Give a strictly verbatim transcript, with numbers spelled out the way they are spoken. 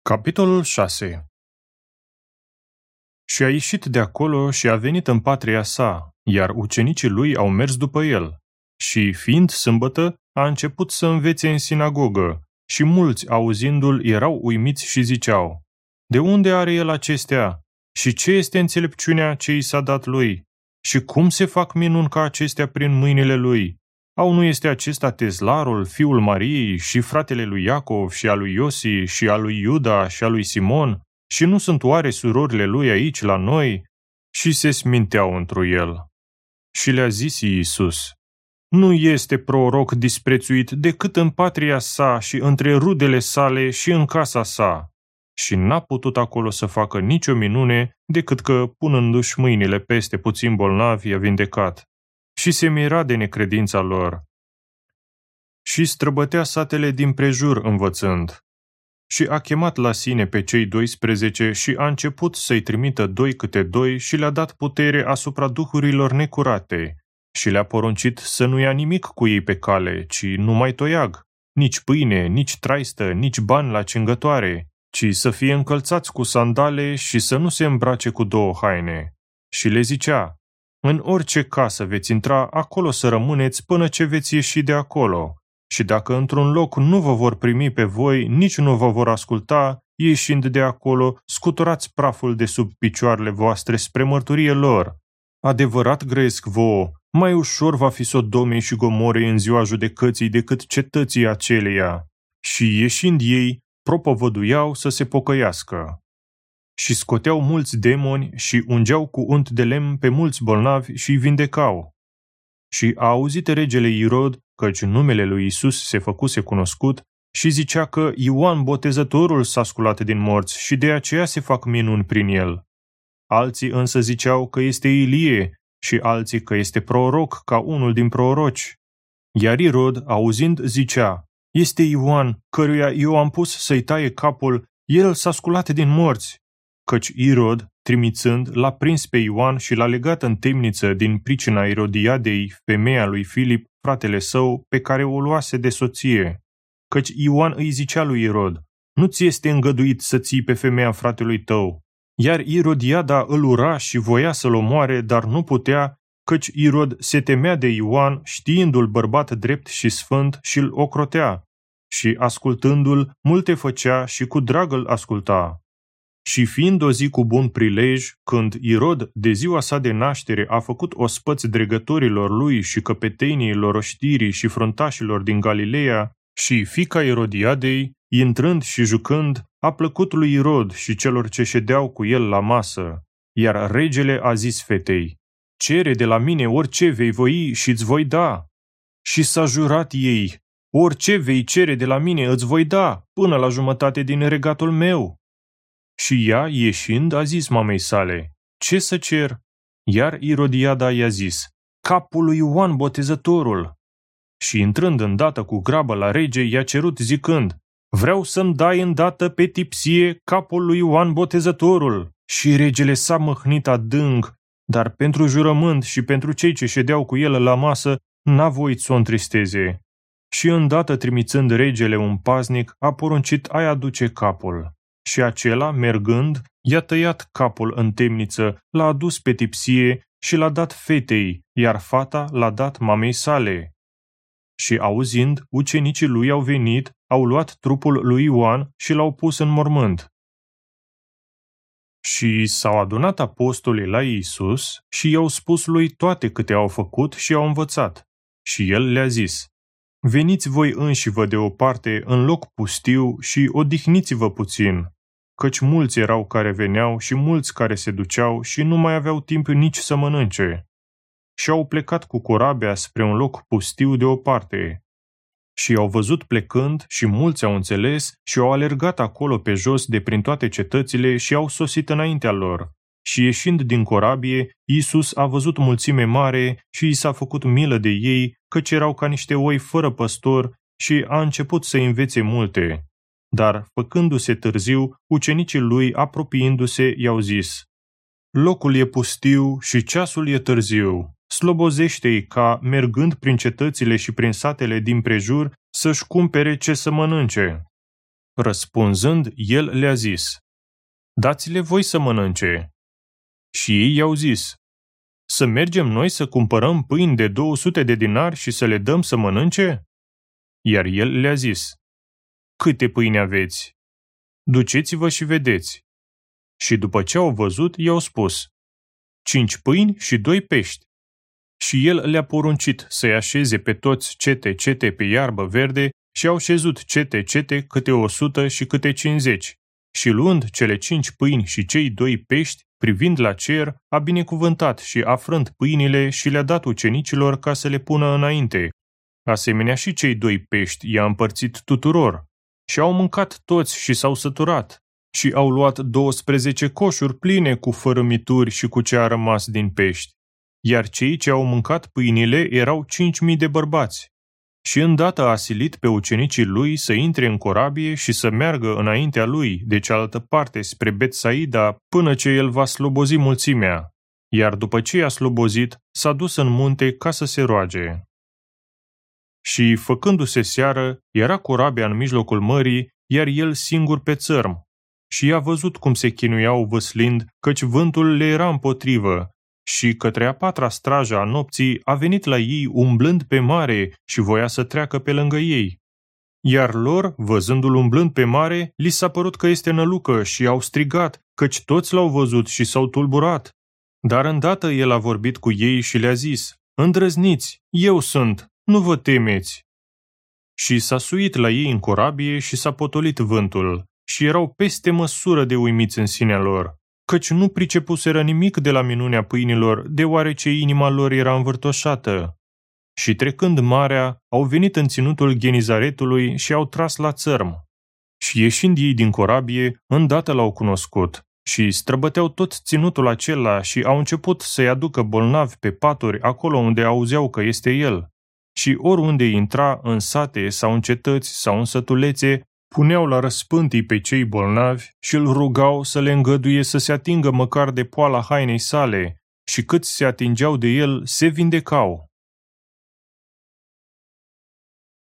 Capitolul șase. Și a ieșit de acolo și a venit în patria sa, iar ucenicii lui au mers după el. Și, fiind sâmbătă, a început să învețe în sinagogă, și mulți, auzindu-l, erau uimiți și ziceau: De unde are el acestea? Și ce este înțelepciunea ce i s-a dat lui? Și cum se fac minuni ca acestea prin mâinile lui? Au nu este acesta Tezlarul, fiul Mariei, și fratele lui Iacov, și al lui Iosi, și al lui Iuda, și al lui Simon? Și nu sunt oare surorile lui aici la noi? Și se sminteau întru el. Și le-a zis Iisus: Nu este proroc disprețuit decât în patria sa și între rudele sale și în casa sa. Și n-a putut acolo să facă nicio minune, decât că, punându-și mâinile peste puțin bolnavi, i-a vindecat. Și se mira de necredința lor. Și străbătea satele din prejur învățând. Și a chemat la sine pe cei doisprezece și a început să-i trimită doi câte doi și le-a dat putere asupra duhurilor necurate și le-a poruncit să nu ia nimic cu ei pe cale, ci numai toiag, nici pâine, nici traistă, nici bani la cingătoare, ci să fie încălțați cu sandale și să nu se îmbrace cu două haine. Și le zicea: În orice casă veți intra, acolo să rămâneți până ce veți ieși de acolo. Și dacă într-un loc nu vă vor primi pe voi, nici nu vă vor asculta, ieșind de acolo, scuturați praful de sub picioarele voastre spre mărturie lor. Adevărat grăiesc vouă, mai ușor va fi Sodomei și Gomorei în ziua judecății decât cetății aceleia. Și ieșind ei, propovăduiau să se pocăiască. Și scoteau mulți demoni și ungeau cu unt de lemn pe mulți bolnavi și îi vindecau. Și a auzit regele Irod, căci numele lui Iisus se făcuse cunoscut, și zicea că Ioan Botezătorul s-a sculat din morți și de aceea se fac minuni prin el. Alții însă ziceau că este Ilie și alții că este proroc ca unul din proroci. Iar Irod, auzind, zicea: Este Ioan, căruia eu am pus să-i taie capul, el s-a sculat din morți. Căci Irod, trimițând, l-a prins pe Ioan și l-a legat în temniță din pricina Irodiadei, femeia lui Filip, fratele său, pe care o luase de soție. Căci Ioan îi zicea lui Irod: Nu ți este îngăduit să ții pe femeia fratelui tău. Iar Irodiada îl ura și voia să-l omoare, dar nu putea, căci Irod se temea de Ioan, știindu-l bărbat drept și sfânt, și îl ocrotea. Și ascultându-l, multe făcea și cu drag îl asculta. Și fiind o zi cu bun prilej, când Irod de ziua sa de naștere a făcut ospăți dregătorilor lui și căpeteniilor oștirii și fruntașilor din Galileea, și fiica Irodiadei, intrând și jucând, a plăcut lui Irod și celor ce ședeau cu el la masă. Iar regele a zis fetei: Cere de la mine orice vei voi și îți voi da. Și s-a jurat ei: Orice vei cere de la mine îți voi da, până la jumătate din regatul meu. Și ea, ieșind, a zis mamei sale: Ce să cer? Iar Irodiada i-a zis: Capul lui Ioan Botezătorul. Și intrând îndată cu grabă la rege, i-a cerut zicând: Vreau să-mi dai îndată pe tipsie capul lui Ioan Botezătorul. Și regele s-a mâhnit adânc, dar pentru jurământ și pentru cei ce ședeau cu el la masă, n-a voit să o întristeze. Și îndată trimițând regele un paznic, a poruncit a-i aduce capul. Și acela, mergând, i-a tăiat capul în temniță, l-a adus pe tipsie și l-a dat fetei, iar fata l-a dat mamei sale. Și auzind, ucenicii lui au venit, au luat trupul lui Ioan și l-au pus în mormânt. Și s-au adunat apostolii la Iisus și i-au spus lui toate câte au făcut și au învățat. Și el le-a zis: Veniți voi înșivă deoparte în loc pustiu și odihniți-vă puțin, căci mulți erau care veneau și mulți care se duceau și nu mai aveau timp nici să mănânce. Și au plecat cu corabia spre un loc pustiu deoparte. Și au văzut plecând și mulți au înțeles și au alergat acolo pe jos de prin toate cetățile și au sosit înaintea lor. Și ieșind din corabie, Iisus a văzut mulțime mare și i s-a făcut milă de ei, căci erau ca niște oi fără păstor, și a început să învețe multe. Dar, făcându-se târziu, ucenicii lui, apropiindu-se, i-au zis: Locul e pustiu și ceasul e târziu. Slobozește-i ca, mergând prin cetățile și prin satele din prejur, să-și cumpere ce să mănânce. Răspunzând, el le-a zis: dați-le voi să mănânce. Și ei i-au zis: să mergem noi să cumpărăm pâini de două sute de dinari și să le dăm să mănânce? Iar el le-a zis: câte pâini aveți? Duceți-vă și vedeți. Și după ce au văzut, i-au spus: cinci pâini și doi pești. Și el le-a poruncit să-i așeze pe toți cete cete pe iarbă verde și au șezut cete cete câte o sută și câte cincizeci. Și luând cele cinci pâini și cei doi pești, privind la cer, a binecuvântat și afrând pâinile și le-a dat ucenicilor ca să le pună înainte. Asemenea și cei doi pești i-a împărțit tuturor. Și au mâncat toți și s-au săturat. Și au luat douăsprezece coșuri pline cu fărâmituri și cu ce a rămas din pești. Iar cei ce au mâncat pâinile erau cinci mii de bărbați. Și îndată a silit pe ucenicii lui să intre în corabie și să meargă înaintea lui, de cealaltă parte, spre Betsaida, până ce el va slobozi mulțimea. Iar după ce i-a slobozit, s-a dus în munte ca să se roage. Și, făcându-se seară, era corabia în mijlocul mării, iar el singur pe țărm. Și i-a văzut cum se chinuiau văslind, căci vântul le era împotrivă. Și către a patra strajă a nopții a venit la ei umblând pe mare și voia să treacă pe lângă ei. Iar lor, văzându-l umblând pe mare, li s-a părut că este nălucă și au strigat, căci toți l-au văzut și s-au tulburat. Dar îndată el a vorbit cu ei și le-a zis: îndrăzniți, eu sunt, nu vă temeți. Și s-a suit la ei în corabie și s-a potolit vântul, și erau peste măsură de uimiți în sinea lor, căci nu pricepuseră nimic de la minunea pâinilor, deoarece inima lor era învârtoșată. Și trecând marea, au venit în ținutul Genizaretului și au tras la țărm. Și ieșind ei din corabie, îndată l-au cunoscut și străbăteau tot ținutul acela și au început să-i aducă bolnavi pe paturi acolo unde auzeau că este el. Și oriunde intra, în sate sau în cetăți sau în sătulețe, puneau la răspântii pe cei bolnavi și îl rugau să le îngăduie să se atingă măcar de poala hainei sale, și cât se atingeau de el, se vindecau.